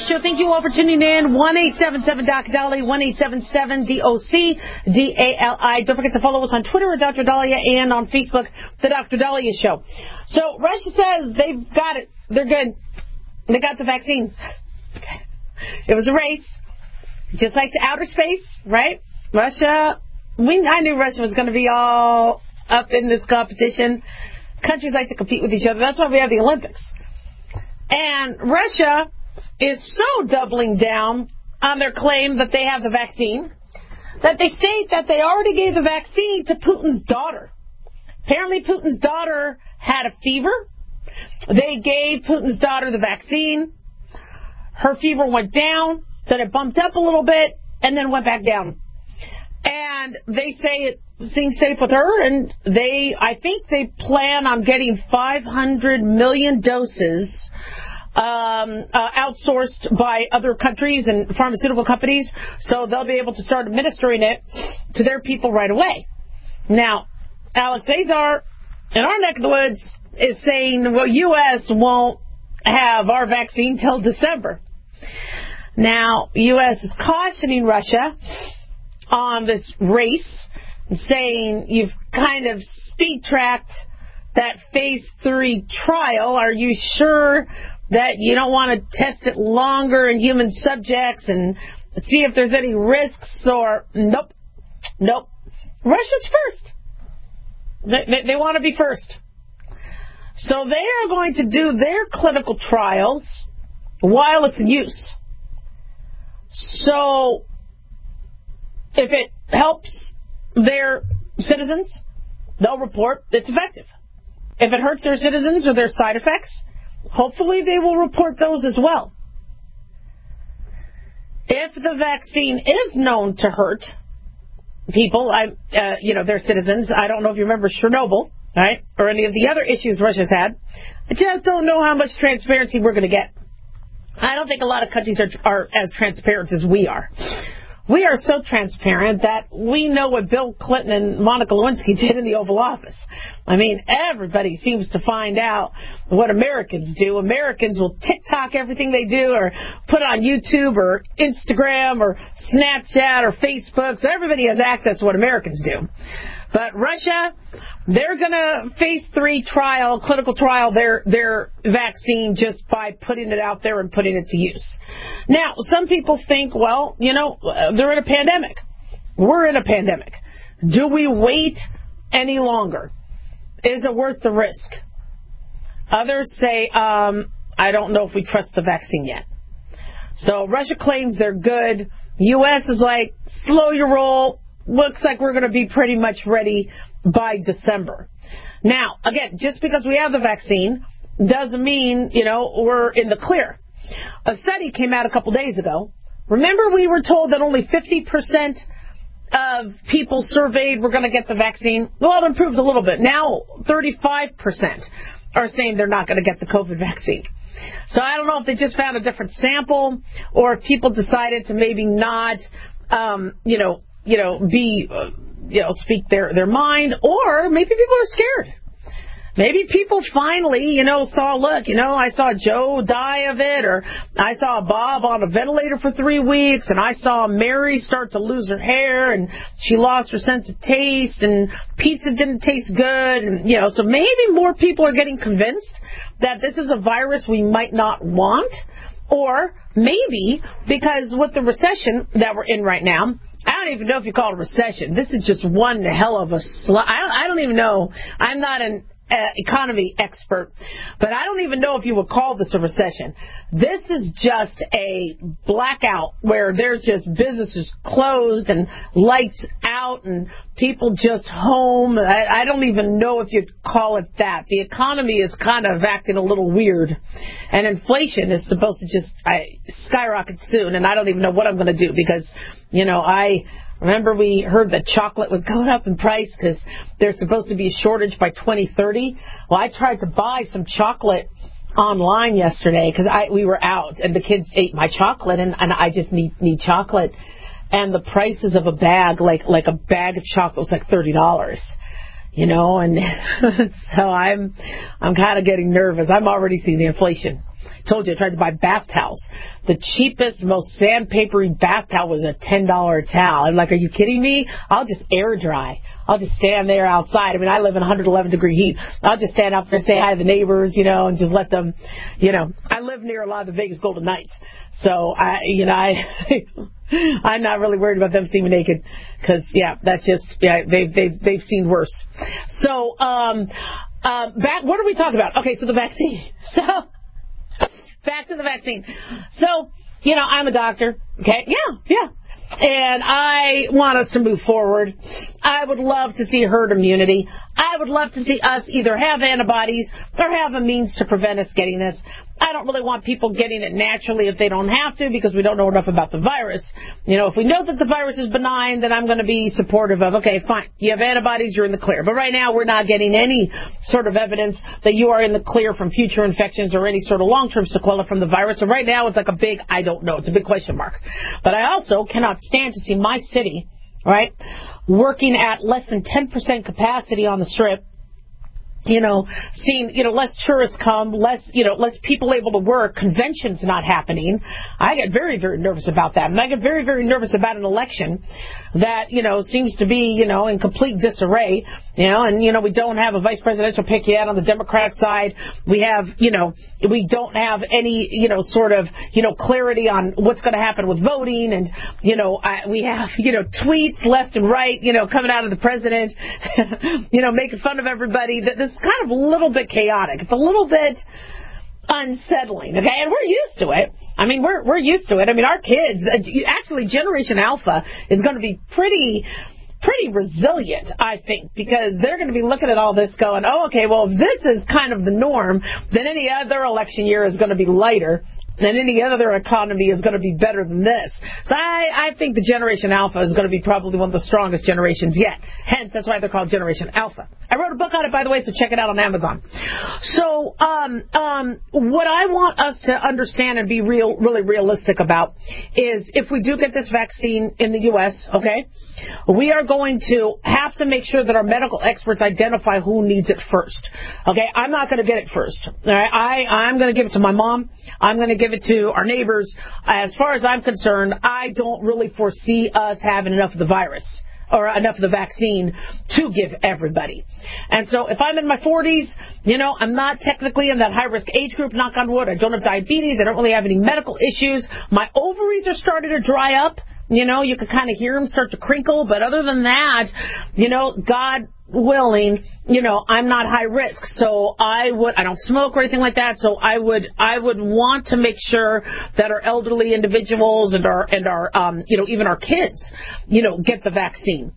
Show. Thank you all for tuning in. one eight seven seven D O C Dali, one eight seven seven D O C D A L I. Don't forget to follow us on Twitter at Doctor Dahlia and on Facebook, The Doctor Dahlia Show. So Russia says they've got it. They're good. They got the vaccine. It was a race, just like to outer space, right? Russia, we, I knew Russia was going to be all up in this competition. Countries like to compete with each other. That's why we have the Olympics. And Russia is so doubling down on their claim that they have the vaccine that they state that they already gave the vaccine to Putin's daughter. Apparently Putin's daughter had a fever. They gave Putin's daughter the vaccine. Her fever went down, then it bumped up a little bit, and then went back down. And they say it seems safe with her, and they, I think they plan on getting five hundred million doses um, uh, outsourced by other countries and pharmaceutical companies, so they'll be able to start administering it to their people right away. Now, Alex Azar, in our neck of the woods, is saying, well, U S won't have our vaccine till December. Now, U S is cautioning Russia on this race, saying you've kind of speed-tracked that phase three trial. Are you sure that you don't want to test it longer in human subjects and see if there's any risks? Or nope, nope. Russia's first. They, they, they want to be first. So they are going to do their clinical trials while it's in use. So if it helps their citizens, they'll report it's effective. If it hurts their citizens or their side effects, hopefully they will report those as well. If the vaccine is known to hurt people, I, uh, you know, their citizens, I don't know if you remember Chernobyl, right, or any of the other issues Russia's had. I just don't know how much transparency we're going to get. I don't think a lot of countries are, are as transparent as we are. We are so transparent that we know what Bill Clinton and Monica Lewinsky did in the Oval Office. I mean, everybody seems to find out what Americans do. Americans will TikTok everything they do or put it on YouTube or Instagram or Snapchat or Facebook. So everybody has access to what Americans do. But Russia, they're going to phase three trial, clinical trial, their their vaccine just by putting it out there and putting it to use. Now, some people think, well, you know, they're in a pandemic. We're in a pandemic. Do we wait any longer? Is it worth the risk? Others say, um, I don't know if we trust the vaccine yet. So Russia claims they're good. U S is like, slow your roll. Looks like we're going to be pretty much ready by December. Now, again, just because we have the vaccine doesn't mean, you know, we're in the clear. A study came out a couple days ago. Remember we were told that only fifty percent of people surveyed were going to get the vaccine? Well, it improved a little bit. Now, thirty-five percent are saying they're not going to get the COVID vaccine. So I don't know if they just found a different sample or if people decided to maybe not, um, you know, you know, be, uh, you know, speak their, their mind, or maybe people are scared. Maybe people finally, you know, saw, look, you know, I saw Joe die of it, or I saw Bob on a ventilator for three weeks, and I saw Mary start to lose her hair, and she lost her sense of taste, and pizza didn't taste good, and, you know, so maybe more people are getting convinced that this is a virus we might not want, or maybe because with the recession that we're in right now, I don't even know if you call it a recession. This is just one hell of a sl- I don't, I don't even know. I'm not an uh, economy expert, but I don't even know if you would call this a recession. This is just a blackout where there's just businesses closed and lights out and people just home. I, I don't even know if you'd call it that. The economy is kind of acting a little weird, and inflation is supposed to just I, skyrocket soon, and I don't even know what I'm going to do because, you know, I... Remember we heard that chocolate was going up in price because there's supposed to be a shortage by twenty thirty? Well, I tried to buy some chocolate online yesterday because I we were out and the kids ate my chocolate and, and I just need need chocolate. And the prices of a bag, like like a bag of chocolate was like thirty dollars. You know, and so I'm I'm kind of getting nervous. I'm already seeing the inflation. Told you I tried to buy bath towels. The cheapest, most sandpapery bath towel was a ten dollar towel. I'm like, are you kidding me? I'll just air dry. I'll just stand there outside. I mean, I live in one hundred eleven degree heat. I'll just stand out there and say hi to the neighbors, you know, and just let them, you know. I live near a lot of the Vegas Golden Knights. So, I, you know, I, I'm not really worried about them seeing me naked. Because, yeah, that's just, yeah, they've, they've, they've seen worse. So, um, uh, back, what are we talking about? Okay, so the vaccine. So, back to the vaccine. So, you know, I'm a doctor. Okay, yeah, yeah. And I want us to move forward. I would love to see herd immunity. I would love to see us either have antibodies or have a means to prevent us getting this. I don't really want people getting it naturally if they don't have to, because we don't know enough about the virus. You know, if we know that the virus is benign, then I'm going to be supportive of, okay, fine, you have antibodies, you're in the clear. But right now, we're not getting any sort of evidence that you are in the clear from future infections or any sort of long-term sequela from the virus. So right now, it's like a big, I don't know. It's a big question mark. But I also cannot stand to see my city, right, working at less than ten percent capacity on the Strip. You know, seeing, you know, less tourists come, less, you know, less people able to work, conventions not happening. I get very, very nervous about that. And I get very, very nervous about an election that, you know, seems to be, you know, in complete disarray, you know, and, you know, we don't have a vice presidential pick yet on the Democrat side. We have, you know, we don't have any, you know, sort of, you know, clarity on what's going to happen with voting. And, you know, I, we have, you know, tweets left and right, you know, coming out of the president, you know, making fun of everybody. That this kind of a little bit chaotic. It's a little bit unsettling, okay? And we're used to it. I mean, we're we're used to it. I mean, our kids, actually, Generation Alpha is going to be pretty pretty resilient, I think, because they're going to be looking at all this going, oh, okay, well, if this is kind of the norm, then any other election year is going to be lighter. And any other economy is going to be better than this. So I, I think the Generation Alpha is going to be probably one of the strongest generations yet. Hence, that's why they're called Generation Alpha. I wrote a book on it, by the way, so check it out on Amazon. So um, um, what I want us to understand and be real, really realistic about is if we do get this vaccine in the U S, okay, we are going to have to make sure that our medical experts identify who needs it first. Okay, I'm not going to get it first. All right, I, I'm going to give it to my mom. I'm going to give it to our neighbors. As far as I'm concerned, I don't really foresee us having enough of the virus or enough of the vaccine to give everybody. And so if I'm in my forties, you know, I'm not technically in that high-risk age group, knock on wood. I don't have diabetes. I don't really have any medical issues. My ovaries are starting to dry up. You know, you can kind of hear them start to crinkle. But other than that, you know, God willing, you know, I'm not high risk. So I would, I don't smoke or anything like that. So I would, I would want to make sure that our elderly individuals and our, and our, um, you know, even our kids, you know, get the vaccine.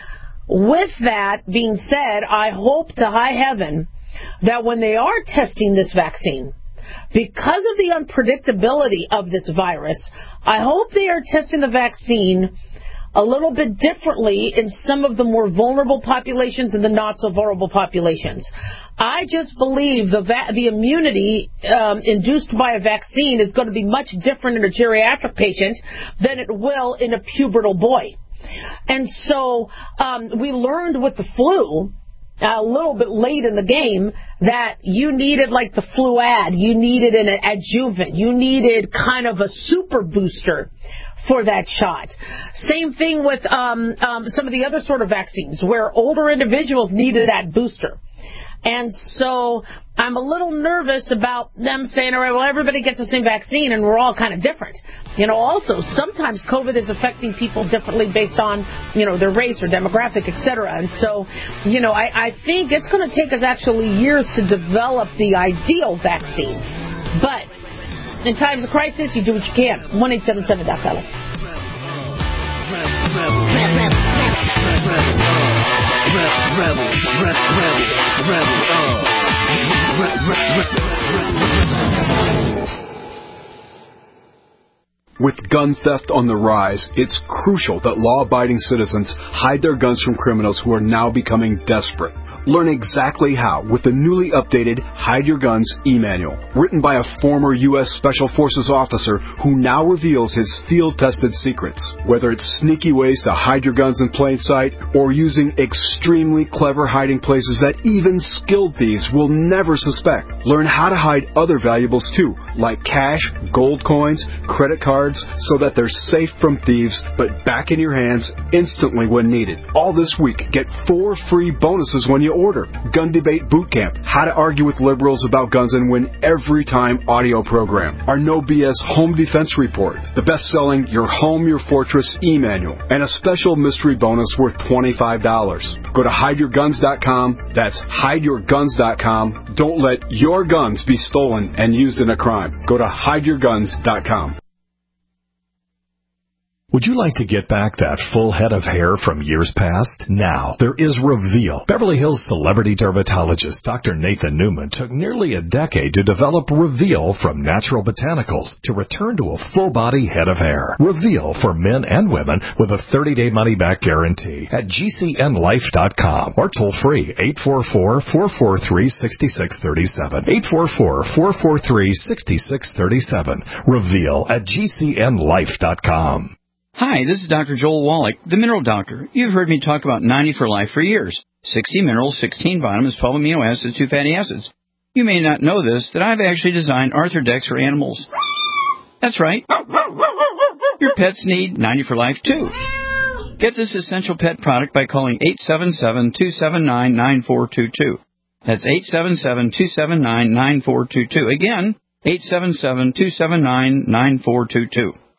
With that being said, I hope to high heaven that when they are testing this vaccine, because of the unpredictability of this virus, I hope they are testing the vaccine a little bit differently in some of the more vulnerable populations and the not so vulnerable populations. I just believe the va- the immunity um, induced by a vaccine is going to be much different in a geriatric patient than it will in a pubertal boy. And so um, we learned with the flu a little bit late in the game that you needed like the fluad, you needed an adjuvant, you needed kind of a super booster for that shot. Same thing with um, um, some of the other sort of vaccines where older individuals needed that booster. And so I'm a little nervous about them saying, all right, well, everybody gets the same vaccine and we're all kind of different. You know, also, sometimes COVID is affecting people differently based on, you know, their race or demographic, et cetera. And so, you know, I, I think it's going to take us actually years to develop the ideal vaccine. But in times of crisis, you do what you can. one eight seven seven Doc Dolly. With gun theft on the rise, it's crucial that law-abiding citizens hide their guns from criminals who are now becoming desperate. Learn exactly how with the newly updated Hide Your Guns e-manual, written by a former U S Special Forces officer who now reveals his field-tested secrets. Whether it's sneaky ways to hide your guns in plain sight or using extremely clever hiding places that even skilled thieves will never suspect. Learn how to hide other valuables too, like cash, gold coins, credit cards, so that they're safe from thieves but back in your hands instantly when needed. All this week, get four free bonuses when you order. Gun Debate Bootcamp, how to argue with liberals about guns and win every time audio program. Our No B S Home Defense Report, the best-selling Your Home, Your Fortress e-manual, and a special mystery bonus worth twenty-five dollars. Go to hide your guns dot com. That's hide your guns dot com. Don't let your guns be stolen and used in a crime. Go to hide your guns dot com. Would you like to get back that full head of hair from years past? Now, there is Reveal. Beverly Hills celebrity dermatologist Doctor Nathan Newman took nearly a decade to develop Reveal from natural botanicals to return to a full-body head of hair. Reveal for men and women with a thirty-day money-back guarantee at G C N life dot com or toll-free eight four four, four four three, six six three seven. eight four four, four four three, six six three seven. Reveal at G C N life dot com. Hi, this is Doctor Joel Wallach, the Mineral Doctor. You've heard me talk about ninety for Life for years. sixty minerals, sixteen vitamins, twelve amino acids, two fatty acids. You may not know this, that I've actually designed Arthrodex for animals. That's right. Your pets need ninety for Life, too. Get this essential pet product by calling eight seven seven, two seven nine, nine four two two. That's eight seven seven, two seven nine, nine four two two. Again, eight seven seven, two seven nine, nine four two two.